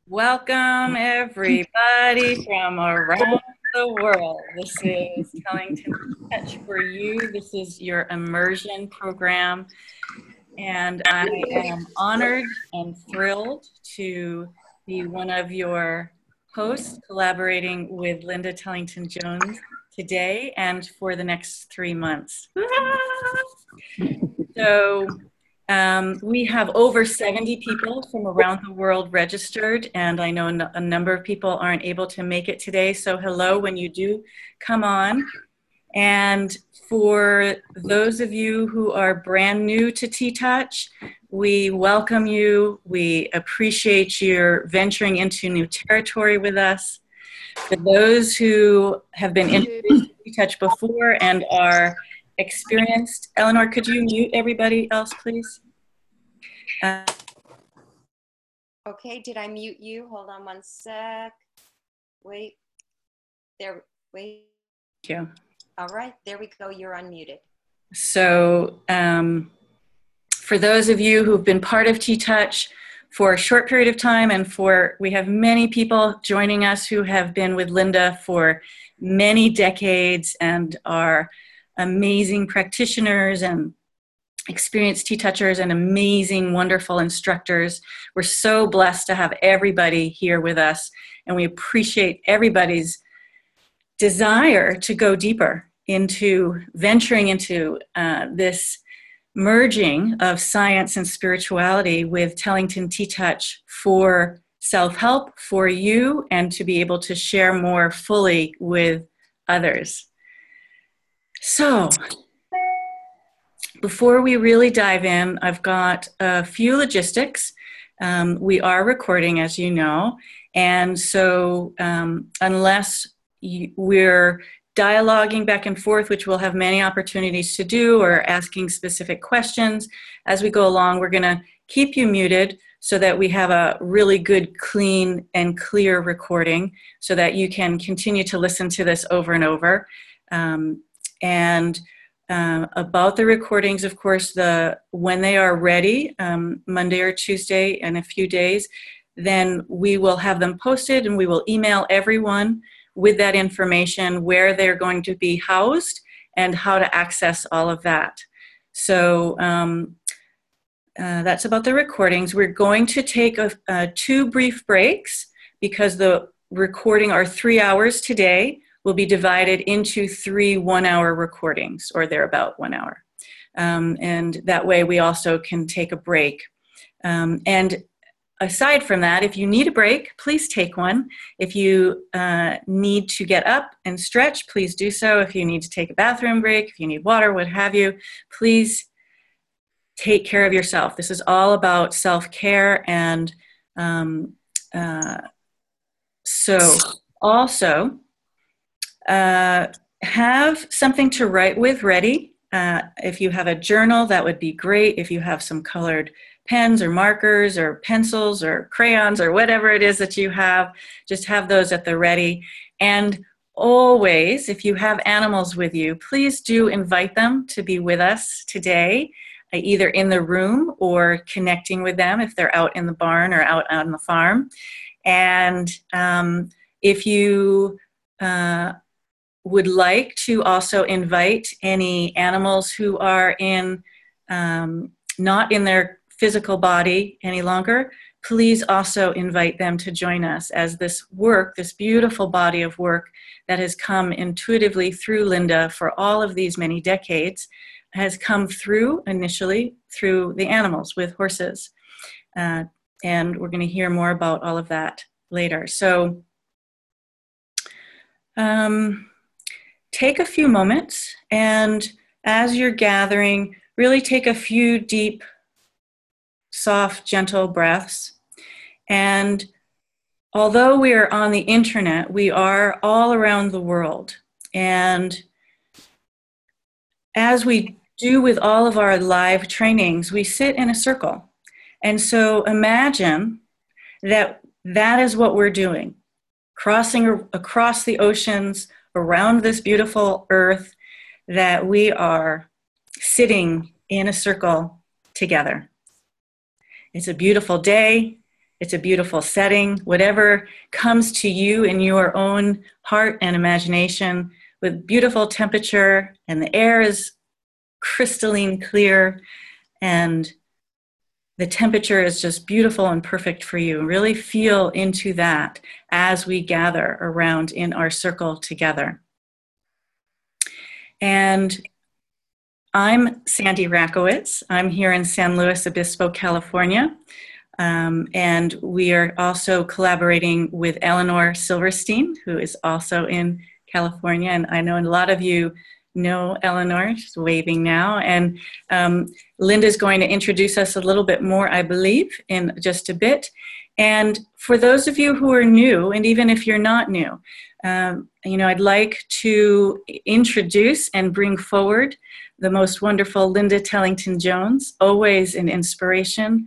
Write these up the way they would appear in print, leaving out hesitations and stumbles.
Welcome, everybody from around the world. This is Tellington Touch for You. This is your immersion program, and I am honored and thrilled to be one of your hosts, collaborating with Linda Tellington Jones today and for the next 3 months. We have over 70 people from around the world registered, and I know a number of people aren't able to make it today, so hello when you do come on. And for those of you who are brand new to T-Touch, we welcome you. We appreciate your venturing into new territory with us. For those who have been introduced to T-Touch before and are experienced, Eleanor, could you mute everybody else, please? Okay, did I mute you? Hold on one sec. Wait. There, wait. Thank you. All right, there we go. You're unmuted. So for those of you who've been part of T-Touch for a short period of time, and we have many people joining us who have been with Linda for many decades and are amazing practitioners and experienced T-Touchers and amazing, wonderful instructors. We're so blessed to have everybody here with us, and we appreciate everybody's desire to go deeper into venturing into this merging of science and spirituality with Tellington T-Touch for self-help, for you, and to be able to share more fully with others. So, before we really dive in, I've got a few logistics. We are recording, as you know, and so unless we're dialoguing back and forth, which we'll have many opportunities to do, or asking specific questions as we go along, we're going to keep you muted so that we have a really good, clean, and clear recording so that you can continue to listen to this over and over. About the recordings, of course, when they are ready, Monday or Tuesday in a few days, then we will have them posted and we will email everyone with that information, where they're going to be housed and how to access all of that. So that's about the recordings. We're going to take 2 brief breaks because the recording are 3 hours today. Will be divided into 3 one-hour recordings, or they're about 1 hour. And that way we also can take a break. And aside from that, if you need a break, please take one. If you need to get up and stretch, please do so. If you need to take a bathroom break, if you need water, what have you, please take care of yourself. This is all about self-care. And so also, have something to write with ready. If you have a journal, that would be great. If you have some colored pens or markers or pencils or crayons or whatever it is that you have, just have those at the ready. And always, if you have animals with you, please do invite them to be with us today, either in the room or connecting with them if they're out in the barn or out on the farm. And if you would like to also invite any animals who are not in their physical body any longer, please also invite them to join us, as this work, this beautiful body of work that has come intuitively through Linda for all of these many decades, has come through initially through the animals with horses. And we're going to hear more about all of that later. So take a few moments, and as you're gathering, really take a few deep, soft, gentle breaths. And although we are on the internet, we are all around the world. And as we do with all of our live trainings, we sit in a circle. And so imagine that that is what we're doing, crossing across the oceans, around this beautiful earth, that we are sitting in a circle together. It's a beautiful day. It's a beautiful setting. Whatever comes to you in your own heart and imagination, with beautiful temperature, and the air is crystalline clear, and the temperature is just beautiful and perfect for you. Really feel into that as we gather around in our circle together. And I'm Sandy Rakowitz. I'm here in San Luis Obispo, California. And we are also collaborating with Eleanor Silverstein, who is also in California. And I know a lot of you know Eleanor, she's waving now. And Linda's going to introduce us a little bit more, I believe, in just a bit. And for those of you who are new, and even if you're not new, I'd like to introduce and bring forward the most wonderful Linda Tellington-Jones, always an inspiration.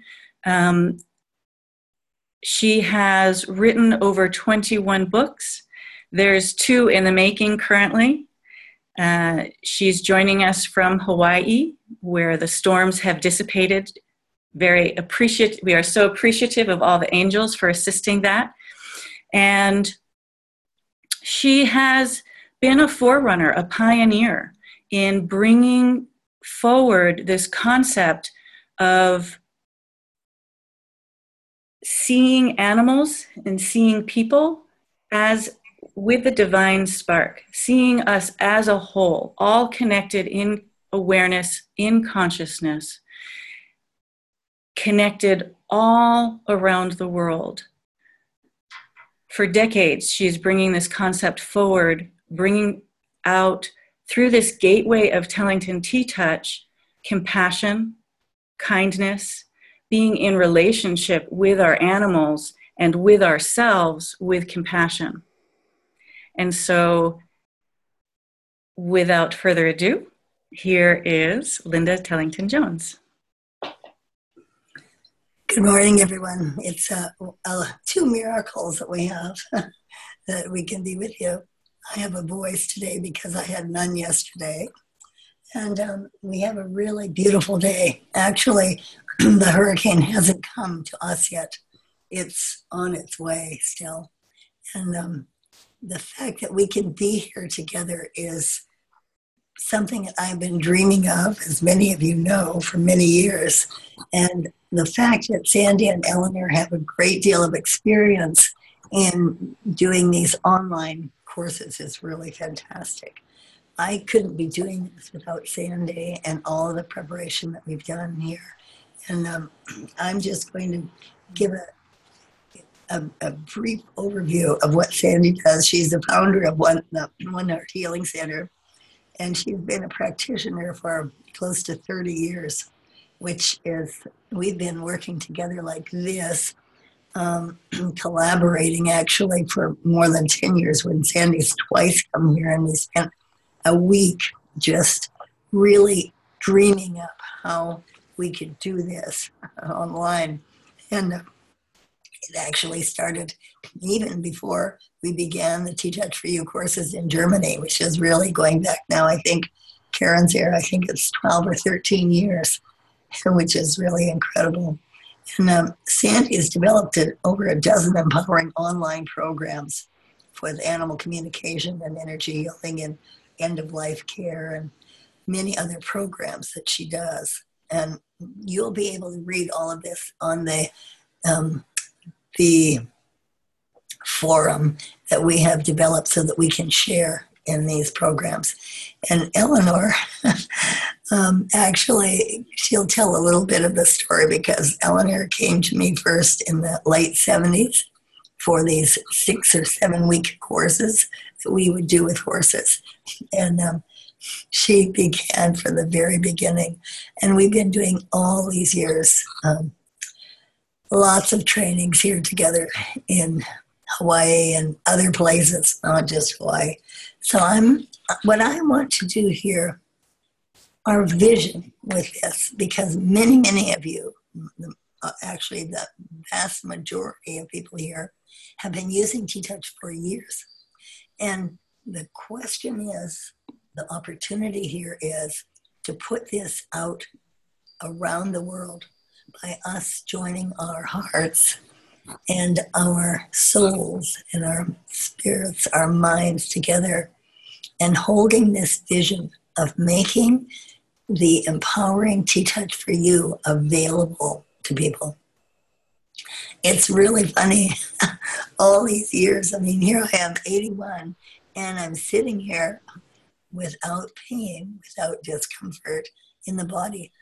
She has written over 21 books. There's 2 in the making currently. She's joining us from Hawaii, where the storms have dissipated. We are so appreciative of all the angels for assisting that. And she has been a forerunner, a pioneer in bringing forward this concept of seeing animals and seeing people as with the divine spark, seeing us as a whole, all connected in awareness, in consciousness, connected all around the world. For decades, she's bringing this concept forward, bringing out through this gateway of Tellington T-Touch, compassion, kindness, being in relationship with our animals and with ourselves with compassion. And so, without further ado, here is Linda Tellington-Jones. Good morning, everyone. It's 2 miracles that we have that we can be with you. I have a voice today because I had none yesterday. And we have a really beautiful day. Actually, the hurricane hasn't come to us yet. It's on its way still. And the fact that we can be here together is something that I've been dreaming of, as many of you know, for many years. And the fact that Sandy and Eleanor have a great deal of experience in doing these online courses is really fantastic. I couldn't be doing this without Sandy and all of the preparation that we've done here. And I'm just going to give a brief overview of what Sandy does. She's the founder of One Heart Healing Center, and she's been a practitioner for close to 30 years, which is, we've been working together like this, collaborating actually for more than 10 years when Sandy's twice come here, and we spent a week just really dreaming up how we could do this online. And it actually started even before we began the T-Touch for You courses in Germany, which is really going back now, I think, Karen's here, I think it's 12 or 13 years, which is really incredible. And Sandy has developed over a dozen empowering online programs with animal communication and energy healing and end-of-life care and many other programs that she does. And you'll be able to read all of this on the forum that we have developed so that we can share in these programs. And Eleanor, actually, she'll tell a little bit of the story because Eleanor came to me first in the late 70s for these 6 or 7 week courses that we would do with horses. And she began from the very beginning. And we've been doing all these years, lots of trainings here together in Hawaii and other places, not just Hawaii. So what I want to do here, our vision with this, because many, many of you, actually the vast majority of people here, have been using T-Touch for years. And the question is, the opportunity here is to put this out around the world by us joining our hearts and our souls and our spirits, our minds together, and holding this vision of making the empowering T-Touch for You available to people. It's really funny, all these years. I mean, here I am, 81, and I'm sitting here without pain, without discomfort in the body.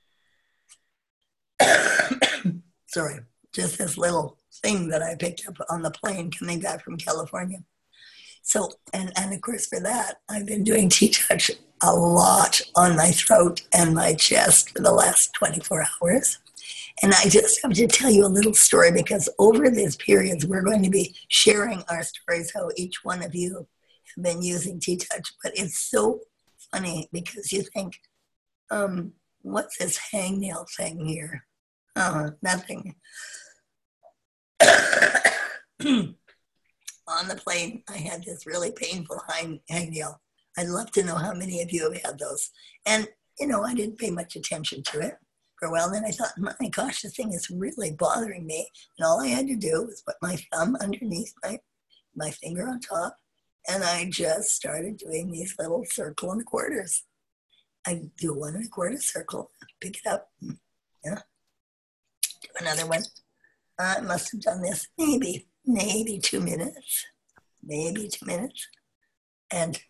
Sorry, just this little thing that I picked up on the plane coming back from California. So, and of course for that, I've been doing T-Touch a lot on my throat and my chest for the last 24 hours. And I just have to tell you a little story, because over these periods, we're going to be sharing our stories, how each one of you have been using T-Touch. But it's so funny because you think, what's this hangnail thing here? Nothing. On the plane, I had this really painful hangnail. I'd love to know how many of you have had those. And, you know, I didn't pay much attention to it for a while. And then I thought, my gosh, this thing is really bothering me. And all I had to do was put my thumb underneath my finger on top. And I just started doing these little 1 and 1/4. I do 1 1/4 circle, pick it up, yeah, do another one. I must have done this maybe 2 minutes, and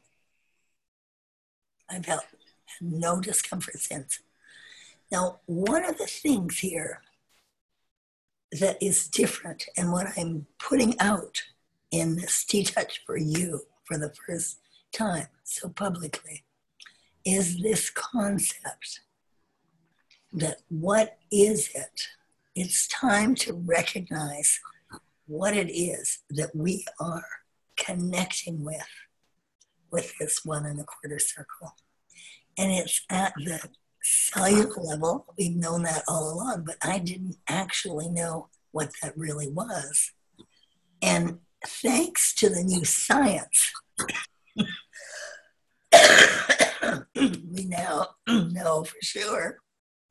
I felt no discomfort since. Now, one of the things here that is different, and what I'm putting out in this T-Touch for You for the first time so publicly, is this concept that what is it? It's time to recognize what it is that we are connecting with this 1 1/4 circle. And it's at the cellular level. We've known that all along, but I didn't actually know what that really was. And thanks to the new science, we now know for sure,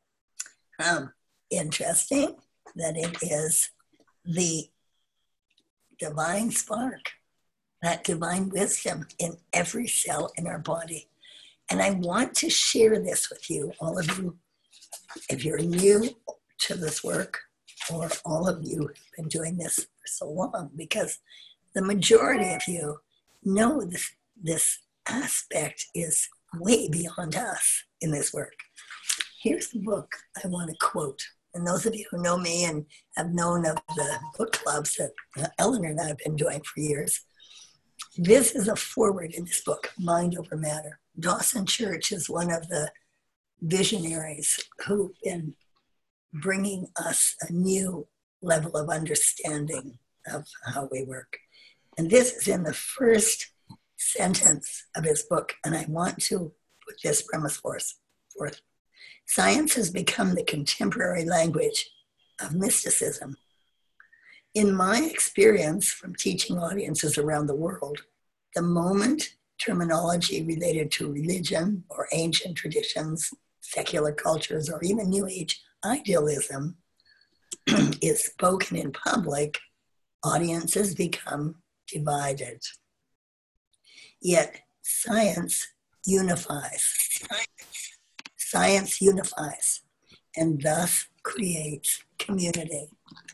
interesting, that it is the divine spark, that divine wisdom in every cell in our body. And I want to share this with you, all of you, if you're new to this work, or all of you have been doing this for so long, because the majority of you know this aspect is way beyond us in this work. Here's the book I want to quote. And those of you who know me and have known of the book clubs that Eleanor and I have been doing for years, this is a foreword in this book, Mind Over Matter. Dawson Church is one of the visionaries who've been bringing us a new level of understanding of how we work. And this is in the first sentence of his book, and I want to put this premise forth. Science has become the contemporary language of mysticism. In my experience from teaching audiences around the world, the moment terminology related to religion or ancient traditions, secular cultures, or even New Age idealism is spoken in public, audiences become divided. Yet science unifies. Science unifies and thus creates community.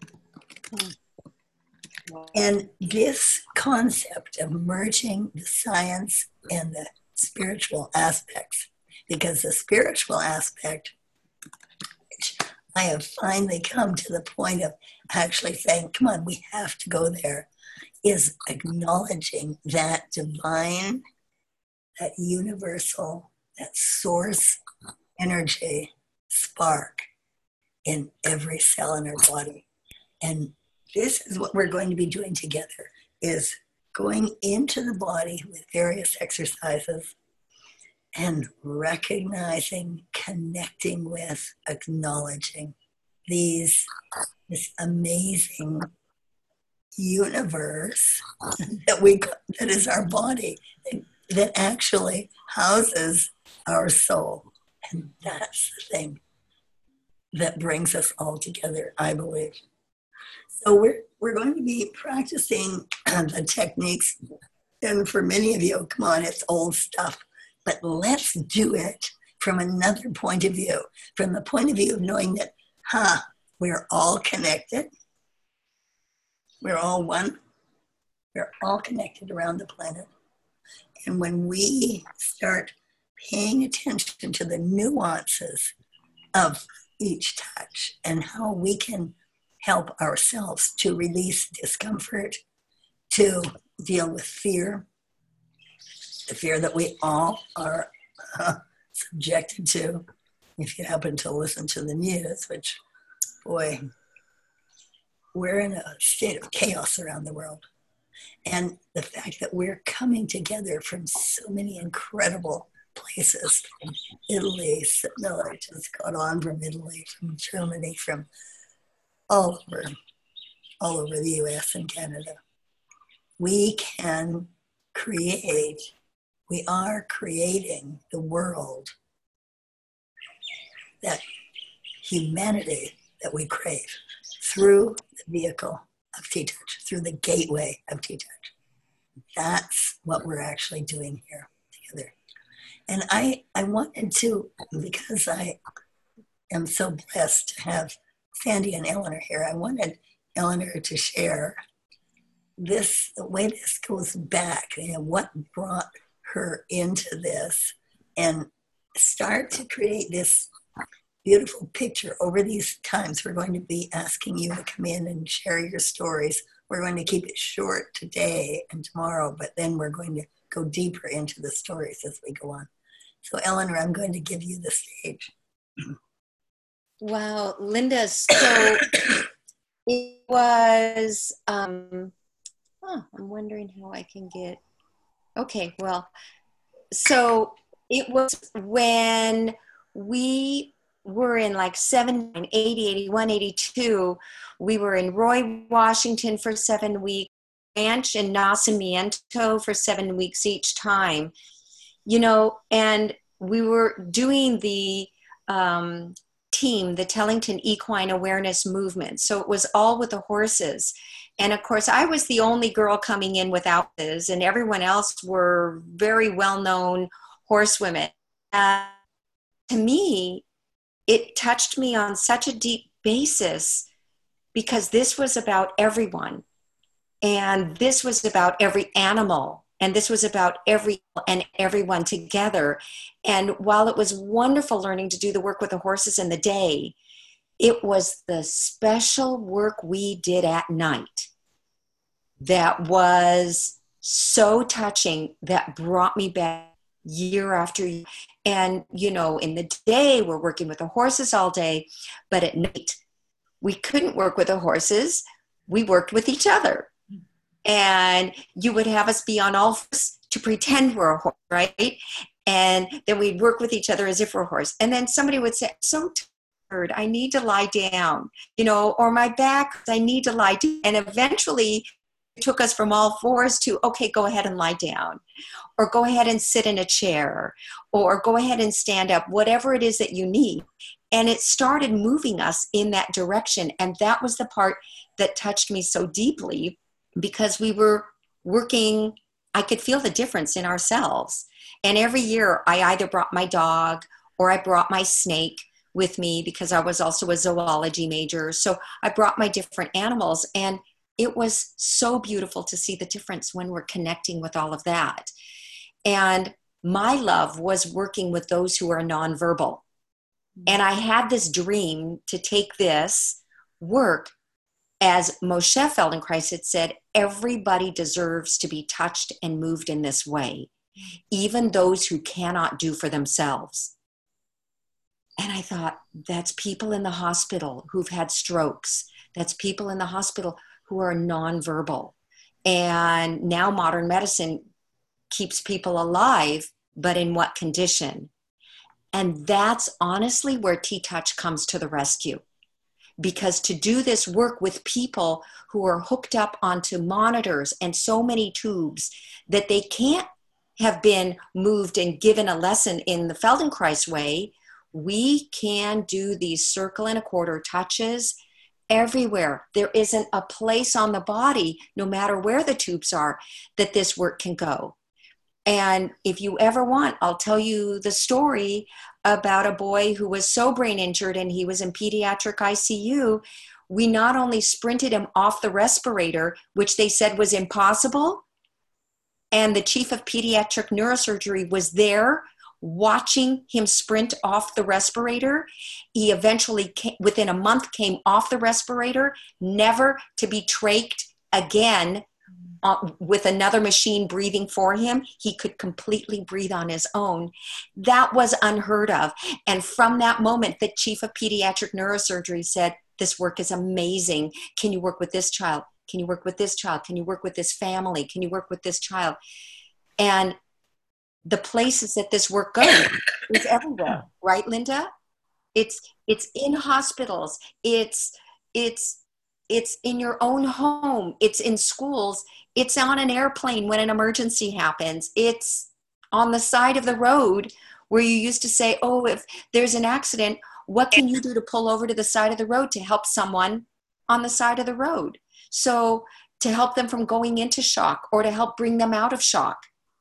And this concept of merging the science and the spiritual aspects, because the spiritual aspect, which I have finally come to the point of actually saying, come on, we have to go there, is acknowledging that divine, that universal, that source energy spark in every cell in our body. And this is what we're going to be doing together, is going into the body with various exercises and recognizing, connecting with, acknowledging this amazing universe that is our body, that actually houses our soul. And that's the thing that brings us all together, I believe. So we're going to be practicing the techniques, and for many of you, come on, it's old stuff, but let's do it from another point of view, from the point of view of knowing that, we're all connected. We're all one. We're all connected around the planet. And when we start paying attention to the nuances of each touch and how we can help ourselves to release discomfort, to deal with fear, the fear that we all are subjected to, if you happen to listen to the news, which, boy, we're in a state of chaos around the world. And the fact that we're coming together from so many incredible places, from Italy, no, I just got on from Italy, from Germany, from all over the US and Canada. We can create, we are creating the world, that humanity that we crave through the vehicle of T-Touch, through the gateway of T-Touch. That's what we're actually doing here together. And I wanted to, because I am so blessed to have Sandy and Eleanor here, I wanted Eleanor to share this, the way this goes back, what brought her into this, and start to create this beautiful picture over these times. We're going to be asking you to come in and share your stories. We're going to keep it short today and tomorrow, but then we're going to go deeper into the stories as we go on. So Eleanor, I'm going to give you the stage. Wow, Linda, so it was, I'm wondering how I can get, okay, well, so it was when we were in like 80, 81, 82, we were in Roy, Washington for 7 weeks, ranch in Nacimiento for 7 weeks each time, and we were doing the team, the Tellington Equine Awareness Movement. So it was all with the horses. And of course, I was the only girl coming in without this, and everyone else were very well-known horsewomen. To me, it touched me on such a deep basis because this was about everyone. And this was about every animal. And this was about everyone together. And while it was wonderful learning to do the work with the horses in the day, it was the special work we did at night that was so touching, that brought me back year after year. And, in the day, we're working with the horses all day, but at night, we couldn't work with the horses. We worked with each other. And you would have us be on all fours to pretend we're a horse, right? And then we'd work with each other as if we're a horse. And then somebody would say, I'm so tired, I need to lie down, or my back, I need to lie down. And eventually it took us from all fours to, okay, go ahead and lie down, or go ahead and sit in a chair, or go ahead and stand up, whatever it is that you need. And it started moving us in that direction. And that was the part that touched me so deeply, because we were working, I could feel the difference in ourselves. And every year I either brought my dog or I brought my snake with me, because I was also a zoology major. So I brought my different animals, and it was so beautiful to see the difference when we're connecting with all of that. And my love was working with those who are nonverbal. And I had this dream to take this work, as Moshe Feldenkrais had said, everybody deserves to be touched and moved in this way, even those who cannot do for themselves. And I thought, that's people in the hospital who've had strokes. That's people in the hospital who are nonverbal. And now modern medicine keeps people alive, but in what condition? And that's honestly where T-Touch comes to the rescue. Because to do this work with people who are hooked up onto monitors and so many tubes that they can't have been moved and given a lesson in the Feldenkrais way, we can do these circle and a quarter touches everywhere. There isn't a place on the body, no matter where the tubes are, that this work can go. And if you ever want, I'll tell you the story about a boy who was so brain injured and he was in pediatric ICU. We not only sprinted him off the respirator, which they said was impossible, and the chief of pediatric neurosurgery was there watching him sprint off the respirator. He eventually, within a month, came off the respirator, never to be trached again with another machine breathing for him. He could completely breathe on his own. That was unheard of. And from that moment, the chief of pediatric neurosurgery said, this work is amazing. Can you work with this child? Can you work with this child? Can you work with this family? Can you work with this child? And the places that this work goes is everywhere, right, Linda? It's in hospitals. It's in your own home. It's in schools. It's on an airplane when an emergency happens. It's on the side of the road where you used to say, oh, if there's an accident, what can you do to pull over to the side of the road to help someone on the side of the road? So to help them from going into shock or to help bring them out of shock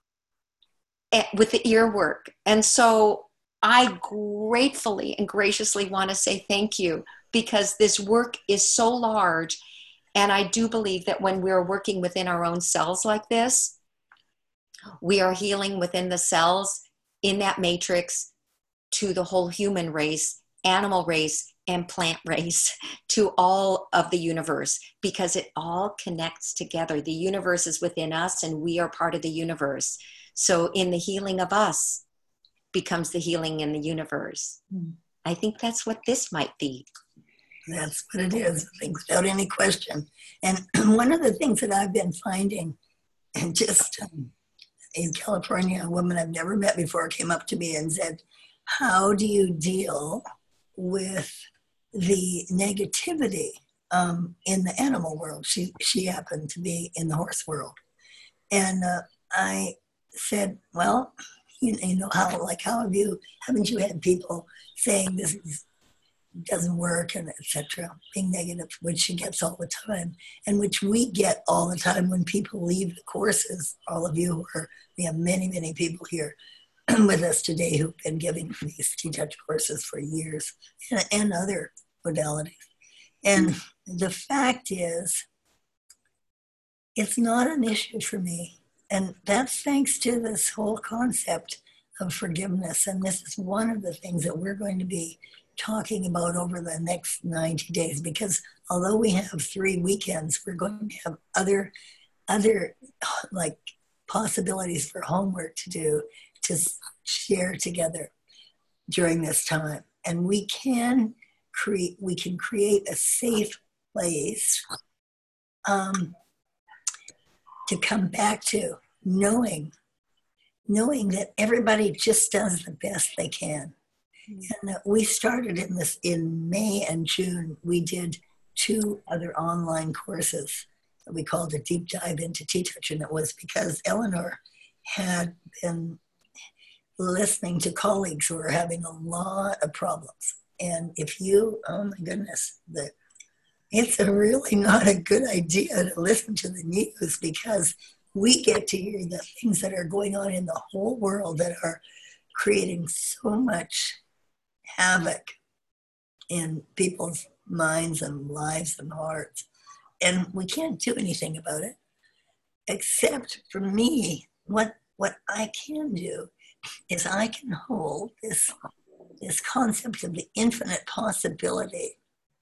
with the ear work. And so I gratefully and graciously want to say thank you, because this work is so large. And I do believe that when we're working within our own cells like this, we are healing within the cells in that matrix to the whole human race, animal race, and plant race, to all of the universe, because it all connects together. The universe is within us and we are part of the universe. So in the healing of us becomes the healing in the universe. I think that's what this might be. That's what it is, I think, without any question. And one of the things that I've been finding, and just in California, a woman I've never met before came up to me and said, how do you deal with the negativity in the animal world? She happened to be in the horse world. And I said, well, you know, haven't you had people saying this doesn't work and etc., being negative, which she gets all the time, and which we get all the time when people leave the courses. All of you we have many, many people here with us today who've been giving these T-Touch courses for years and other modalities. And the fact is, it's not an issue for me. And that's thanks to this whole concept of forgiveness. And this is one of the things that we're going to be talking about over the next 90 days, because although we have 3 weekends, we're going to have other like possibilities for homework to do, to share together during this time. And we can create a safe place to come back to, knowing that everybody just does the best they can. And we started in May and June. We did 2 other online courses that we called a deep dive into T-Touch, and it was because Eleanor had been listening to colleagues who were having a lot of problems. And oh my goodness, it's really not a good idea to listen to the news, because we get to hear the things that are going on in the whole world that are creating so much havoc in people's minds and lives and hearts. And we can't do anything about it, except for me, what I can do is I can hold this concept of the infinite possibility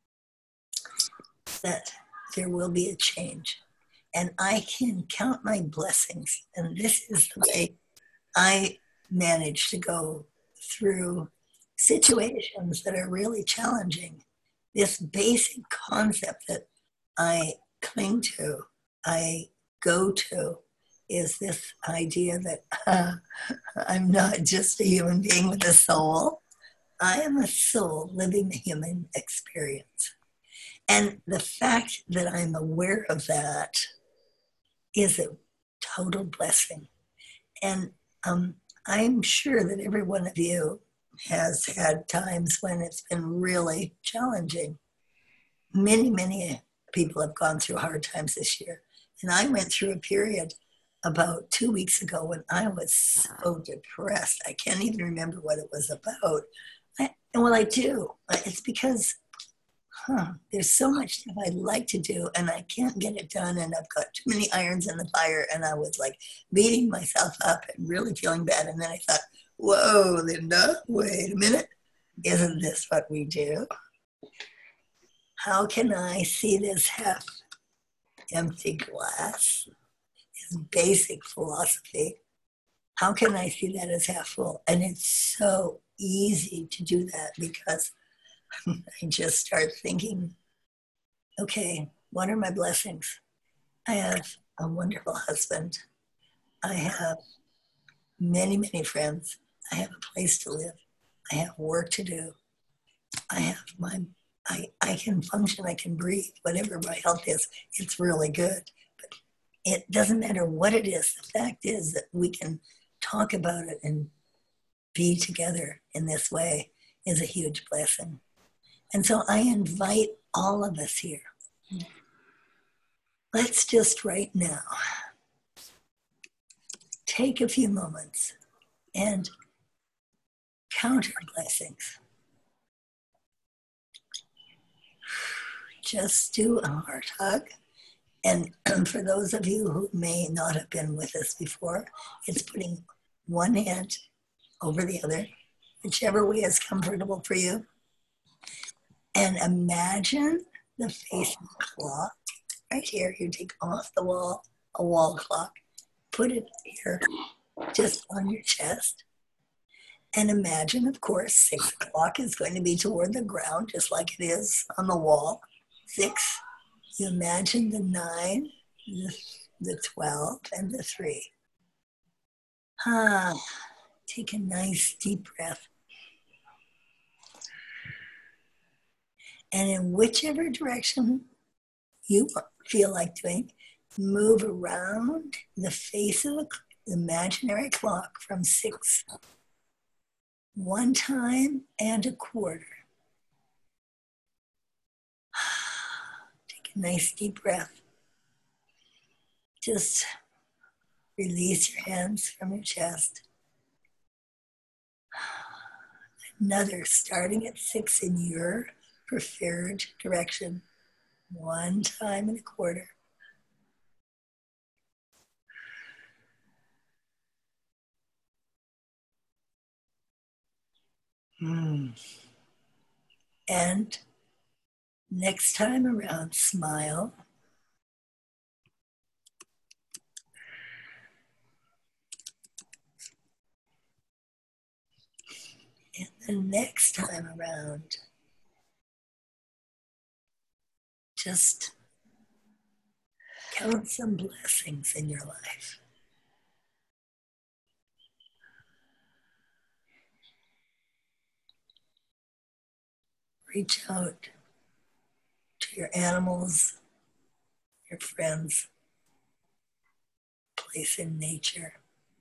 that there will be a change. And I can count my blessings. And this is the way I manage to go through situations that are really challenging. This basic concept that I cling to, I go to, is this idea that I'm not just a human being with a soul. I am a soul living the human experience. And the fact that I'm aware of that is a total blessing. And I'm sure that every one of you has had times when it's been really challenging. many people have gone through hard times this year. And I went through a period about 2 weeks ago when I was so depressed. I can't even remember what it was about. I do. It's because there's so much stuff I'd like to do and I can't get it done, and I've got too many irons in the fire, and I was like beating myself up and really feeling bad. And then I thought, whoa, Linda, wait a minute. Isn't this what we do? How can I see this half empty glass? Is basic philosophy. How can I see that as half full? And it's so easy to do that because I just start thinking, okay, what are my blessings? I have a wonderful husband. I have many friends. I have a place to live. I have work to do. I can function, I can breathe, whatever my health is, it's really good. But it doesn't matter what it is. The fact is that we can talk about it and be together in this way is a huge blessing. And so I invite all of us here. Let's just right now take a few moments and count our blessings. Just do a heart hug. And for those of you who may not have been with us before, it's putting one hand over the other, whichever way is comfortable for you. And imagine the face of the clock. Right here, you take off the wall, a wall clock, put it here, just on your chest. And imagine, of course, 6 o'clock is going to be toward the ground, just like it is on the wall. 6, you imagine the 9, the 12, and the 3. Take a nice deep breath. And in whichever direction you feel like doing, move around the face of the imaginary clock from 6, 1 time and a quarter. Take a nice deep breath. Just release your hands from your chest. Another, starting at 6 in your preferred direction. 1 time and a quarter. And next time around, smile. And the next time around, just count some blessings in your life. Reach out to your animals, your friends, place in nature.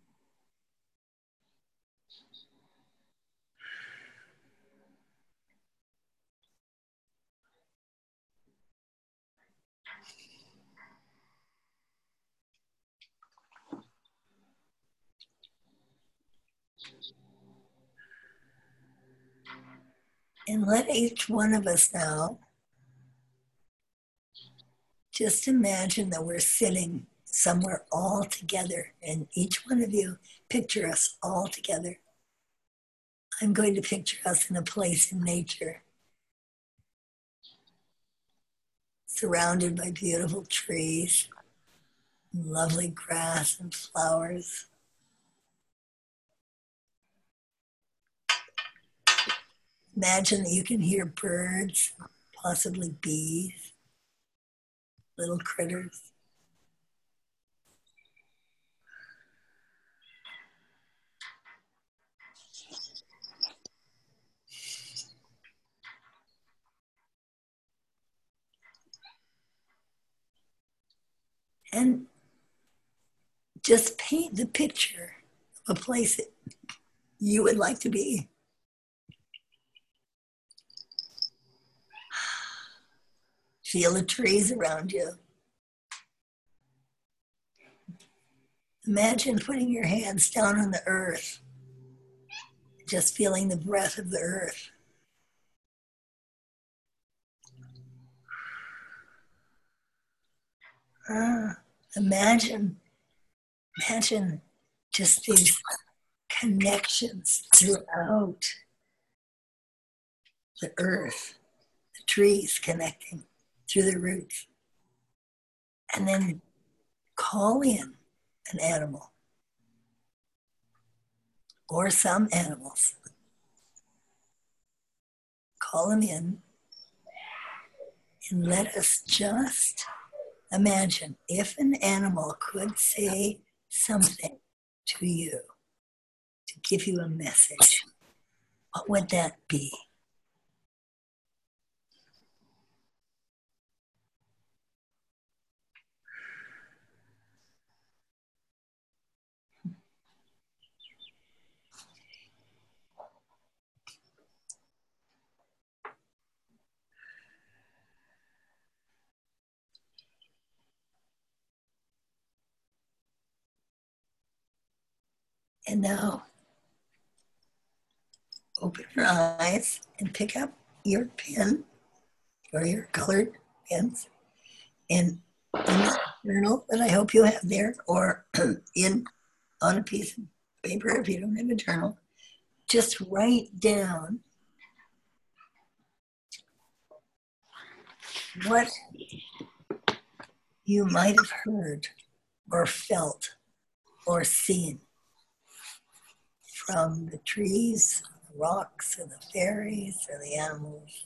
And let each one of us now just imagine that we're sitting somewhere all together, and each one of you picture us all together. I'm going to picture us in a place in nature, surrounded by beautiful trees, and lovely grass and flowers. Imagine that you can hear birds, possibly bees, little critters. And just paint the picture of a place that you would like to be. Feel the trees around you. Imagine putting your hands down on the earth, just feeling the breath of the earth. Imagine just these connections throughout the earth, the trees connecting through the roots. And then call in an animal or some animals. Call them in and let us just imagine if an animal could say something to you, to give you a message, what would that be? And now, open your eyes and pick up your pen or your colored pens and in the journal that I hope you have there, or on a piece of paper if you don't have a journal, just write down what you might have heard or felt or seen from the trees, the rocks, or the fairies, or the animals.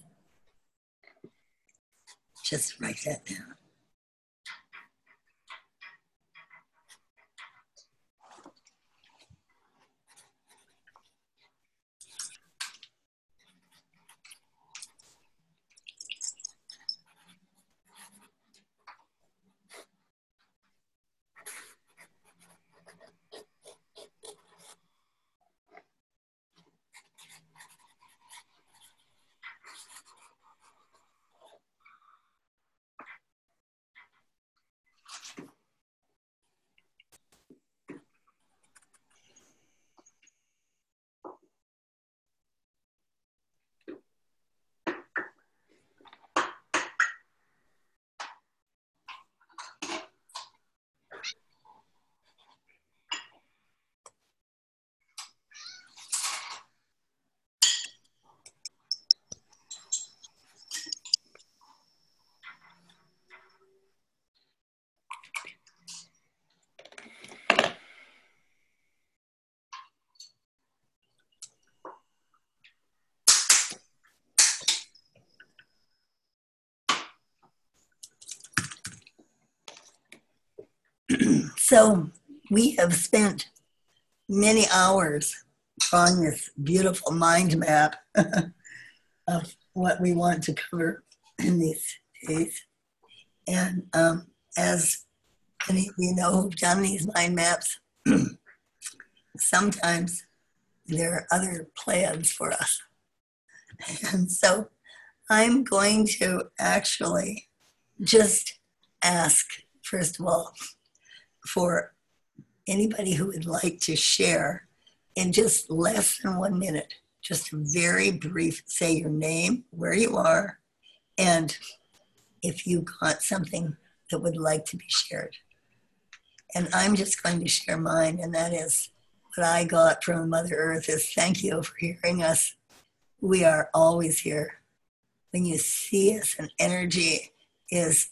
Just write that down. So we have spent many hours drawing this beautiful mind map of what we want to cover in these days. And as many of you know who've done these mind maps, sometimes there are other plans for us. And so I'm going to actually just ask, first of all, for anybody who would like to share in just less than 1 minute, just a very brief, say your name, where you are, and if you got something that would like to be shared. And I'm just going to share mine, and that is what I got from Mother Earth is thank you for hearing us. We are always here. When you see us, an energy is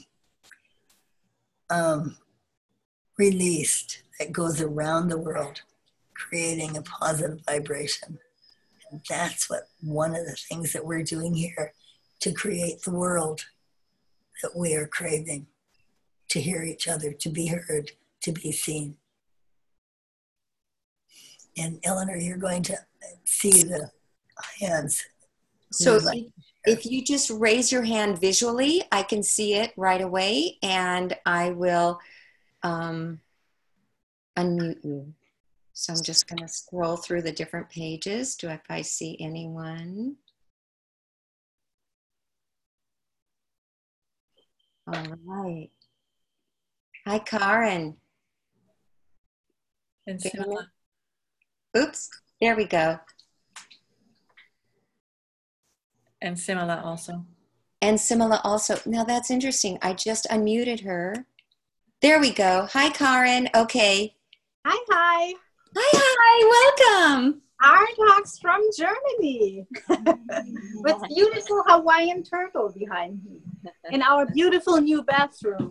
released that goes around the world, creating a positive vibration. And that's what one of the things that we're doing here to create the world that we are craving, to hear each other, to be heard, to be seen. And Eleanor, you're going to see the hands. So if you just raise your hand visually, I can see it right away, and I will unmute you. So I'm just going to scroll through the different pages. If I see anyone? All right. Hi, Karen. And Simila. Oops, there we go. And Simila also. And Simila also. Now that's interesting. I just unmuted her. There we go. Hi, Karen. Okay. Hi, hi. Hi, welcome. Art Talks from Germany with beautiful Hawaiian turtle behind me in our beautiful new bathroom.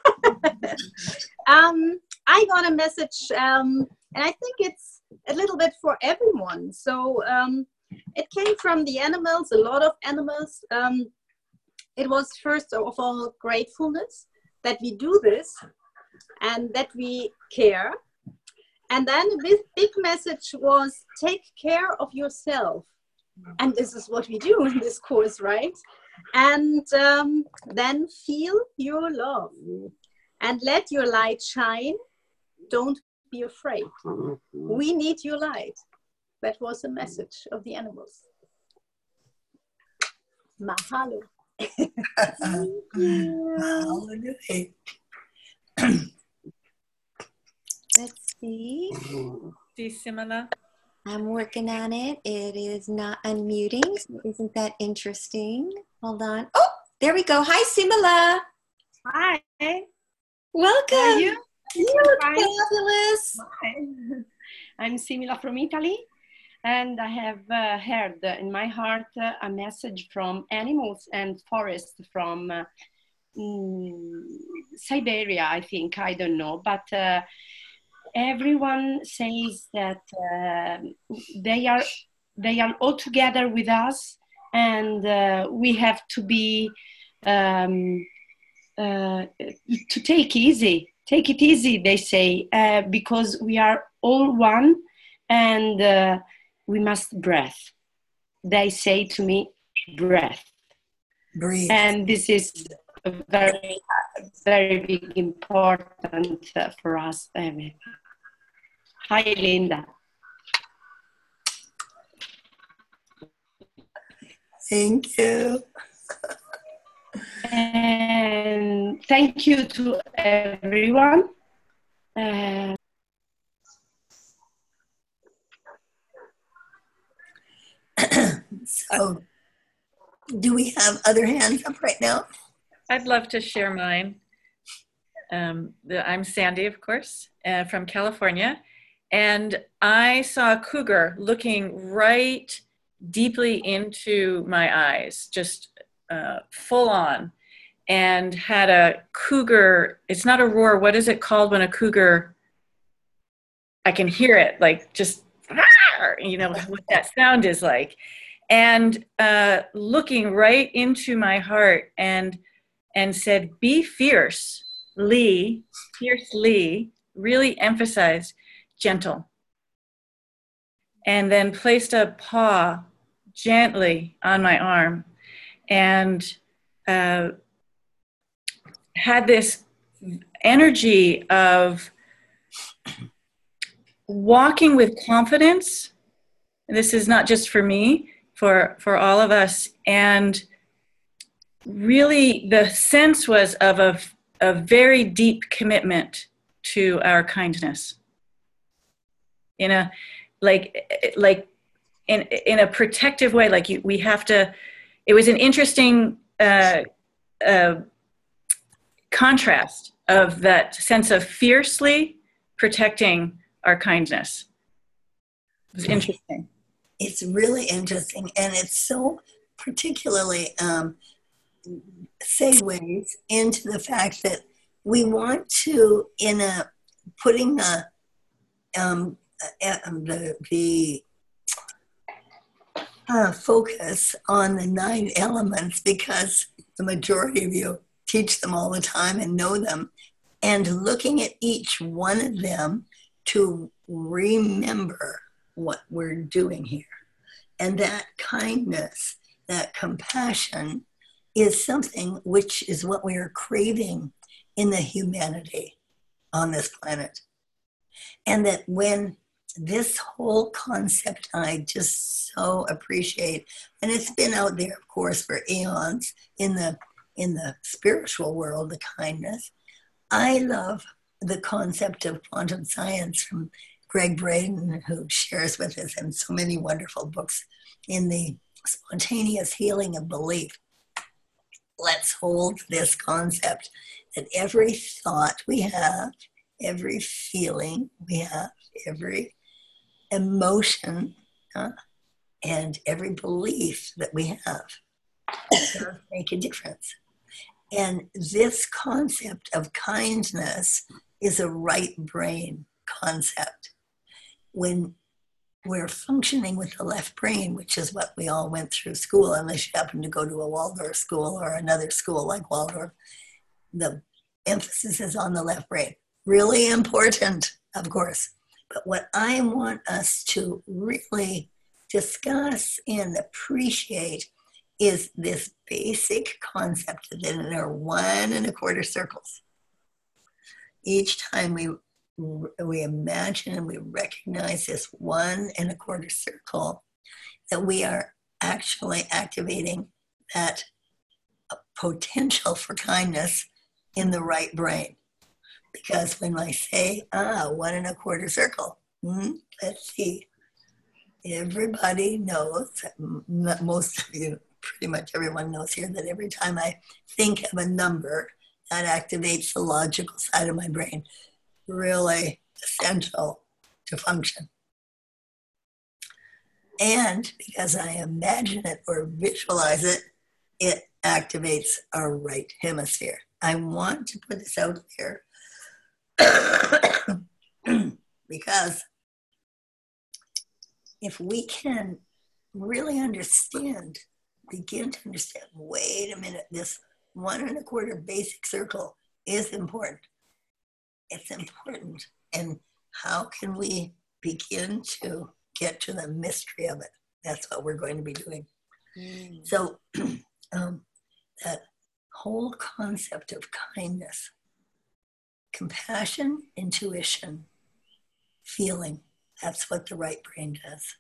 I got a message, and I think it's a little bit for everyone. So it came from the animals, a lot of animals. It was first of all gratefulness that we do this and that we care. And then this big message was take care of yourself. And this is what we do in this course, right? And then feel your love and let your light shine. Don't be afraid. We need your light. That was the message of the animals. Mahalo. Hallelujah. Let's see. See Simila? I'm working on it. It is not unmuting. So isn't that interesting? Hold on. Oh, there we go. Hi, Simila. Hi. Welcome. How are you? You Fine. fabulous. Hi. I'm Simila from Italy, and I have heard in my heart a message from animals and forests from Siberia, I think. I don't know, but everyone says that they are all together with us, and we have to be to take it easy, they say, because we are all one, and we must breathe. They say to me, breath. Breathe. And this is a very, very big important for us. Hi, Linda. Thank you. And thank you to everyone. So, do we have other hands up right now? I'd love to share mine. I'm Sandy, of course, from California. And I saw a cougar looking right deeply into my eyes, just full on, and had a cougar. It's not a roar. What is it called when a cougar, I can hear it, like just, you know, what that sound is like. And looking right into my heart and said, be fierce, Lee, really emphasized gentle. And then placed a paw gently on my arm and had this energy of walking with confidence. This is not just for me, for all of us. And really the sense was of a very deep commitment to our kindness. In a in a protective way, like we have to. It was an interesting contrast of that sense of fiercely protecting our kindness. It was interesting. It's really interesting, and it's so particularly segues into the fact that we want to, putting the focus on the 9 elements, because the majority of you teach them all the time and know them, and looking at each one of them to remember what we're doing here. And that kindness, that compassion is something which is what we are craving in the humanity on this planet. And that when this whole concept I just so appreciate, and it's been out there, of course, for eons in in the spiritual world, the kindness. I love the concept of quantum science from Greg Braden, who shares with us in so many wonderful books in the spontaneous healing of belief. Let's hold this concept that every thought we have, every feeling we have, every emotion, and every belief that we have does make a difference. And this concept of kindness is a right brain concept. When we're functioning with the left brain, which is what we all went through school, unless you happen to go to a Waldorf school or another school like Waldorf, the emphasis is on the left brain. Really important, of course. But what I want us to really discuss and appreciate is this basic concept that there are 1 1/4 circles. Each time we imagine and we recognize this 1 1/4 circle, that we are actually activating that potential for kindness in the right brain. Because when I say, 1 1/4 circle, let's see, everybody knows, most of you, pretty much everyone knows here, that every time I think of a number, that activates the logical side of my brain. Really essential to function. And because I imagine it or visualize it, it activates our right hemisphere. I want to put this out there because if we can really begin to understand, wait a minute, this 1 1/4 basic circle is important. It's important. And how can we begin to get to the mystery of it? That's what we're going to be doing. So that whole concept of kindness, compassion, intuition, feeling, that's what the right brain does.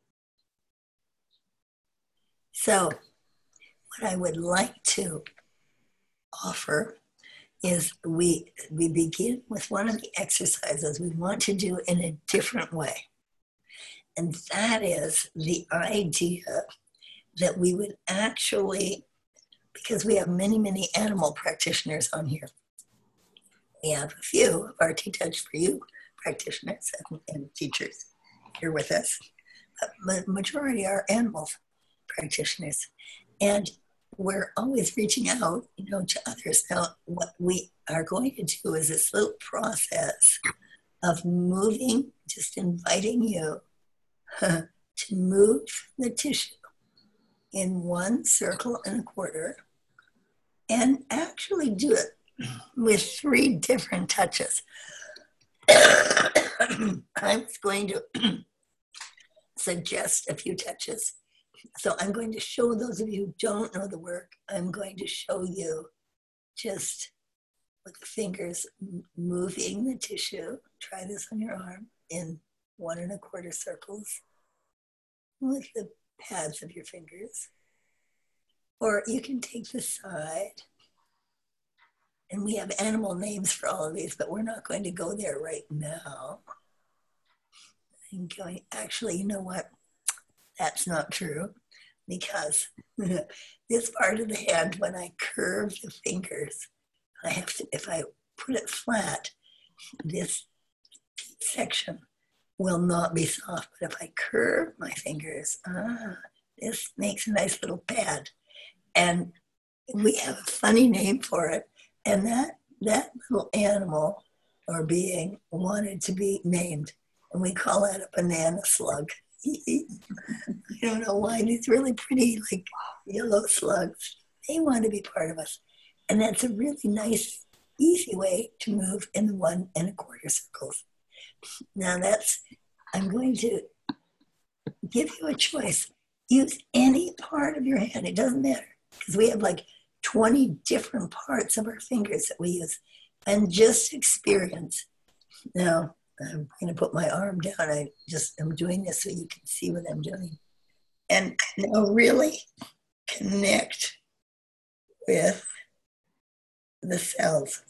So what I would like to offer is we begin with one of the exercises we want to do in a different way. And that is the idea that we would actually, because we have many, many animal practitioners on here. We have a few of our T-Touch for You practitioners and teachers here with us. But the majority are animal practitioners. And we're always reaching out, to others. Now, what we are going to do is this little process of moving, just inviting you to move the tissue in 1 1/4 and actually do it with 3 different touches. I was going to suggest a few touches. So I'm going to show those of you who don't know the work, I'm going to show you just with the fingers moving the tissue. Try this on your arm in 1 1/4 circles with the pads of your fingers. Or you can take the side. And we have animal names for all of these, but we're not going to go there right now. I'm going, actually, you know what? That's not true, because this part of the hand, when I curve the fingers, I have to, if I put it flat, this section will not be soft. But if I curve my fingers, this makes a nice little pad. And we have a funny name for it. And that little animal or being wanted to be named. And we call that a banana slug. I don't know why. These really pretty, like, yellow slugs, they want to be part of us. And that's a really nice, easy way to move in the 1 1/4 circles. Now I'm going to give you a choice. Use any part of your hand. It doesn't matter, because we have like 20 different parts of our fingers that we use, and just experience. Now, I'm going to put my arm down. I'm doing this so you can see what I'm doing. And now really connect with the cells.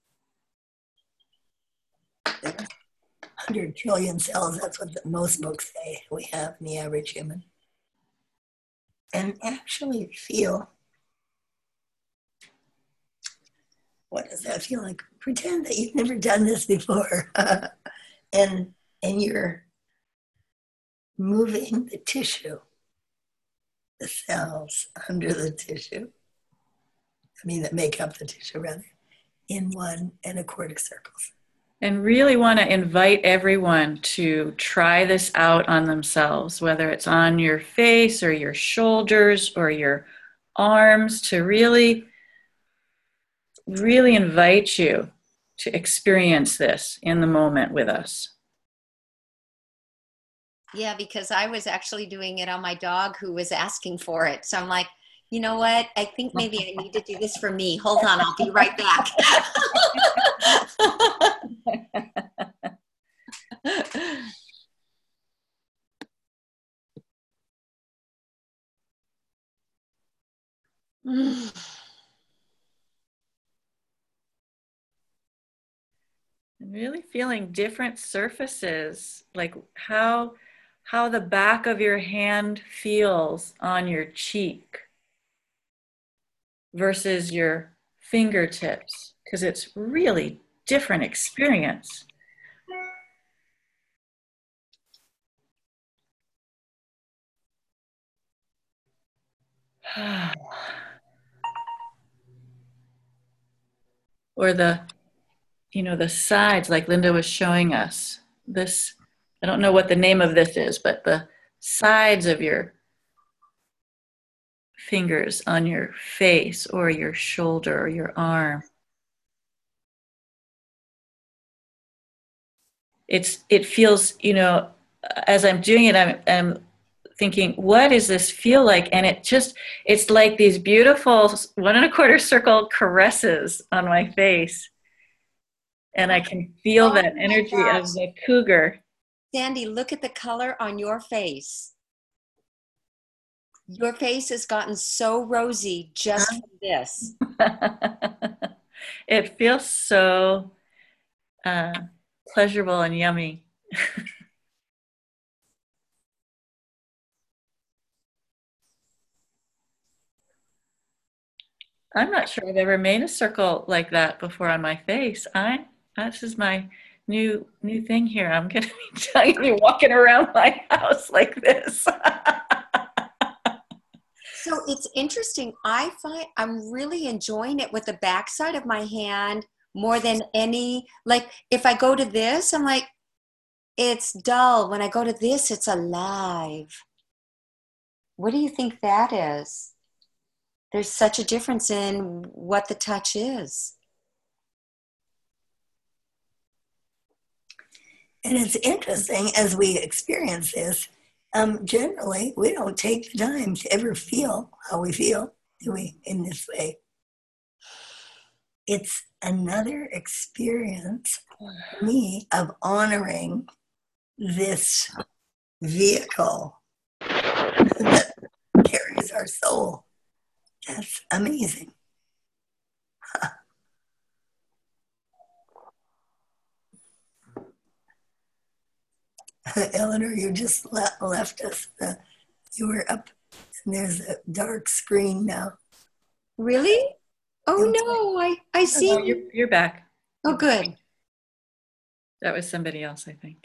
There are 100 trillion cells. That's what most books say we have in the average human. And actually feel, what does that feel like? Pretend that you've never done this before. and you're moving the tissue, the cells under the tissue, that make up the tissue rather, in 1.25 circles. And really want to invite everyone to try this out on themselves, whether it's on your face or your shoulders or your arms, to really, really invite you to experience this in the moment with us. Yeah, because I was actually doing it on my dog who was asking for it. So I'm like, you know what? I think maybe I need to do this for me. Hold on, I'll be right back. And really feeling different surfaces, like how the back of your hand feels on your cheek versus your fingertips, because it's really different experience. Or the sides, like Linda was showing us. This, I don't know what the name of this is, but the sides of your fingers on your face or your shoulder or your arm. It feels, as I'm doing it, I'm thinking, what does this feel like? And it's like these beautiful 1.25 circle caresses on my face. And I can feel that energy of the cougar. Sandy, look at the color on your face. Your face has gotten so rosy just from this. It feels so pleasurable and yummy. I'm not sure I've ever made a circle like that before on my face. This is my new thing here. I'm going to be walking around my house like this. So it's interesting. I find I'm really enjoying it with the backside of my hand more than any. Like if I go to this, I'm like, it's dull. When I go to this, it's alive. What do you think that is? There's such a difference in what the touch is. And it's interesting as we experience this, generally we don't take the time to ever feel how we feel, do we, in this way? It's another experience for me of honoring this vehicle that carries our soul. That's amazing. Eleanor, you just left us. You were up, and there's a dark screen now. Really? Oh no, I see. Oh, you're back. Oh, good. That was somebody else, I think.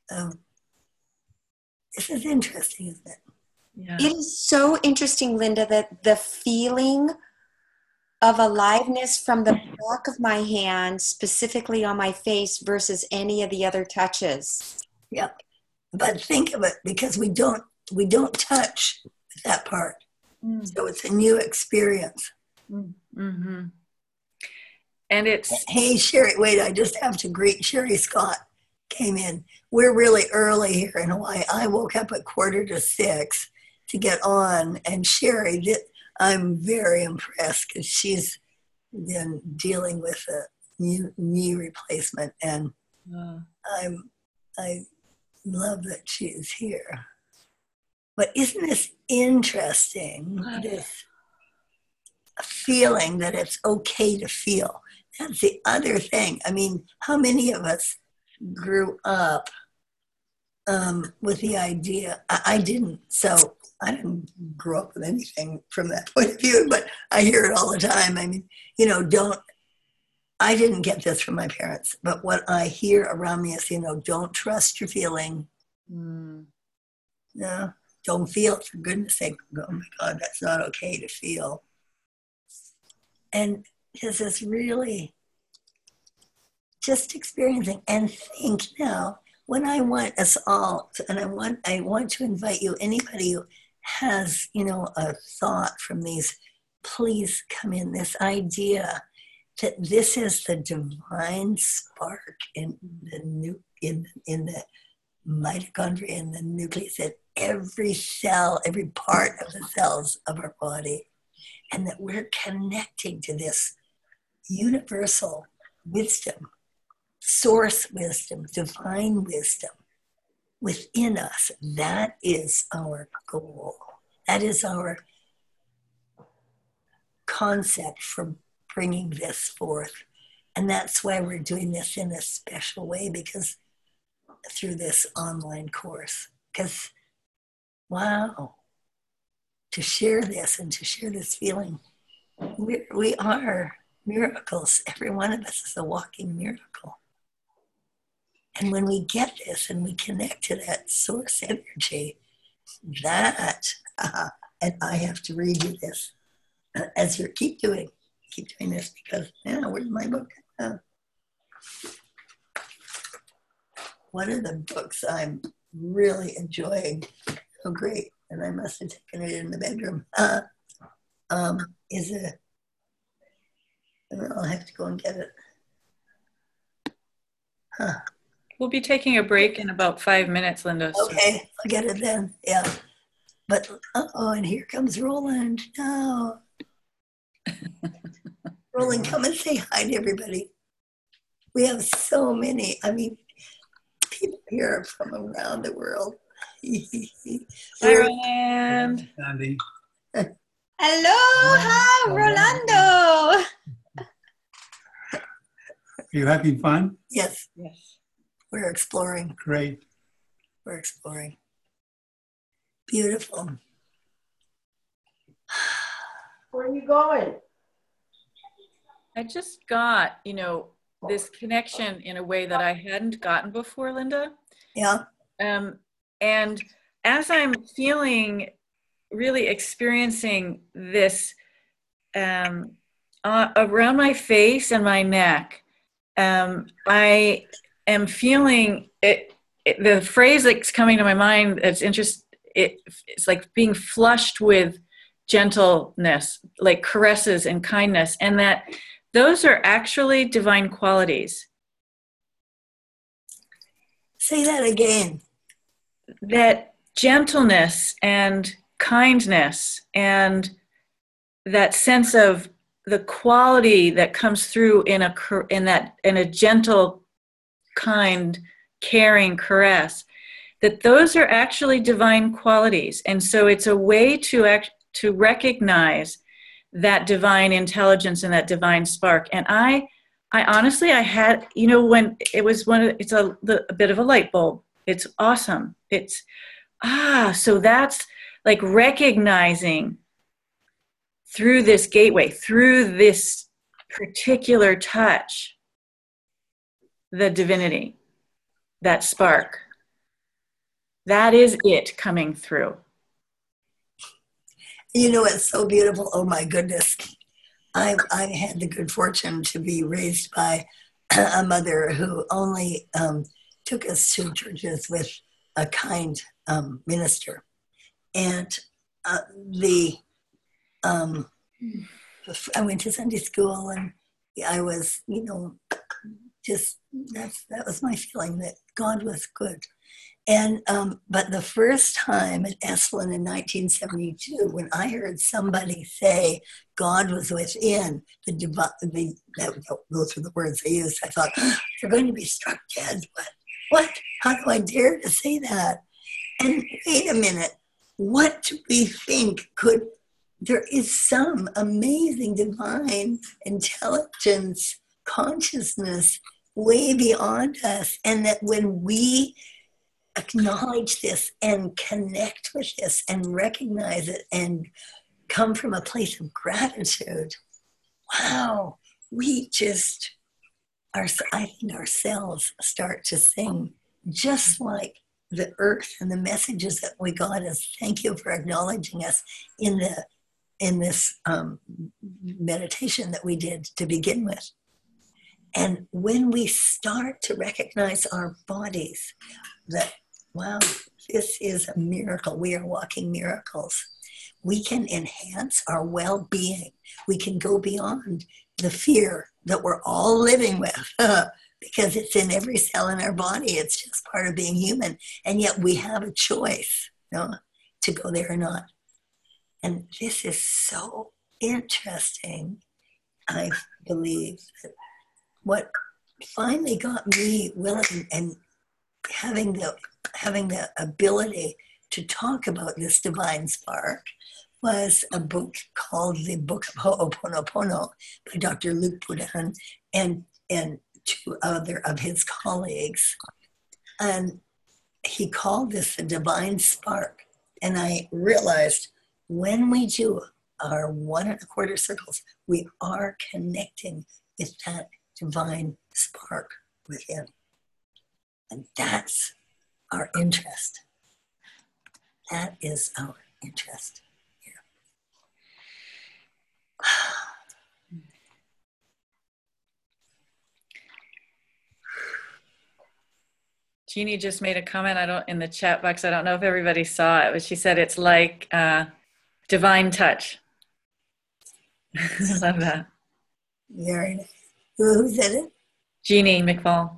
This is interesting, isn't it? Yeah. It is so interesting, Linda, that the feeling of aliveness from the back of my hand, specifically on my face, versus any of the other touches. Yep. But think of it, because we don't touch that part. So it's a new experience. Mm-hmm. And it's... Hey, Sherry, wait, I just have to greet Sherry Scott came in. We're really early here in Hawaii. I woke up at 5:45 to get on, and Sherry did. I'm very impressed because she's been dealing with a knee replacement, and I love that she is here. But isn't this interesting? feeling that it's okay to feel. That's the other thing. I mean, how many of us grew up with the idea? I didn't, so I didn't grow up with anything from that point of view, but I hear it all the time. I mean, I didn't get this from my parents, but what I hear around me is, don't trust your feeling. No, don't feel, for goodness sake. Oh my God, that's not okay to feel. And this is really just experiencing and think now. When I want us all, and I want to invite you, anybody who has, a thought from these, please come in. This idea that this is the divine spark in the mitochondria, in the nucleus, in every cell, every part of the cells of our body, and that we're connecting to this universal wisdom, source wisdom, divine wisdom within us. That is our goal. That is our concept for bringing this forth. And that's why we're doing this in a special way, because through this online course. Because, wow, to share this and to share this feeling, we are miracles. Every one of us is a walking miracle. And when we get this and we connect to that source energy, and I have to read you this as you keep doing this, because, where's my book? One of the books I'm really enjoying, oh great, and I must have taken it in the bedroom, I'll have to go and get it. We'll be taking a break in about 5 minutes, Linda. Okay, I'll get it then, yeah. But, and here comes Roland. No. Roland, come and say hi to everybody. We have so many, people here from around the world. Hi, Roland. Sandy. Hello, hi, Rolando. Are you having fun? Yes. Yes. We're exploring. Great. We're exploring. Beautiful. Where are you going? I just got, this connection in a way that I hadn't gotten before, Linda. Yeah. And as I'm really experiencing this around my face and my neck, I am feeling it. The phrase that's coming to my mind that's it's like being flushed with gentleness, like caresses and kindness, and that those are actually divine qualities. Say that again. That gentleness and kindness and that sense of the quality that comes through in a gentle, kind, caring caress, that those are actually divine qualities. And so it's a way to recognize that divine intelligence and that divine spark. And I honestly, I had, when it was it's a bit of a light bulb. It's awesome. It's, so that's like recognizing through this gateway, through this particular touch, the divinity, that spark. That is it coming through. It's so beautiful. Oh my goodness. I had the good fortune to be raised by a mother who only took us to churches with a kind minister. And I went to Sunday school, and I was, just, that was my feeling, that God was good. And, but the first time at Esalen in 1972, when I heard somebody say God was within, those were the words they used, I thought, you're going to be struck dead. What? How do I dare to say that? And wait a minute, what do we think could there is some amazing divine intelligence, consciousness way beyond us. And that when we acknowledge this and connect with this and recognize it and come from a place of gratitude, wow, we just, I think our cells start to sing just like the earth, and the messages that we got is thank you for acknowledging us in this meditation that we did to begin with. And when we start to recognize our bodies, that, wow, this is a miracle. We are walking miracles. We can enhance our well-being. We can go beyond the fear that we're all living with because it's in every cell in our body. It's just part of being human. And yet we have a choice, to go there or not. And this is so interesting. I believe that what finally got me willing and having the ability to talk about this divine spark was a book called The Book of Ho'oponopono by Dr. Luke Boudin and two other of his colleagues. And he called this the divine spark. And I realized when we do our 1 1/4 circles, we are connecting with that divine spark within. And that's our interest. That is our interest here. Jeannie just made a comment, in the chat box, I don't know if everybody saw it, but she said it's like divine touch. I love that. Very nice. Who said it? Jeannie McFall.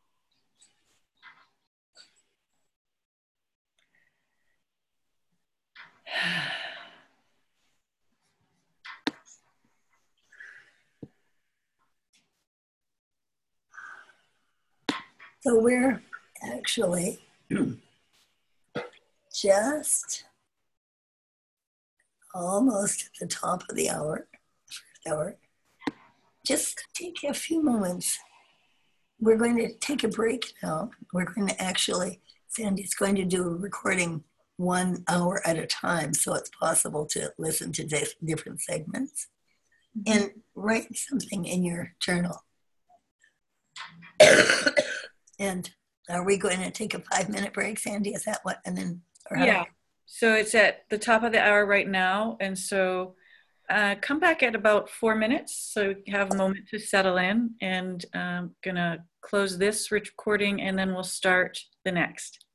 So we're actually just almost at the top of the hour. Just take a few moments. We're going to take a break now. We're going to actually, Sandy's going to do a recording 1 hour at a time, so it's possible to listen to different segments and write something in your journal. And are we going to take a 5-minute break, Sandy? Is that what? And then, yeah. So it's at the top of the hour right now, and so come back at about 4 minutes, so you have a moment to settle in. And I'm gonna close this recording, and then we'll start the next.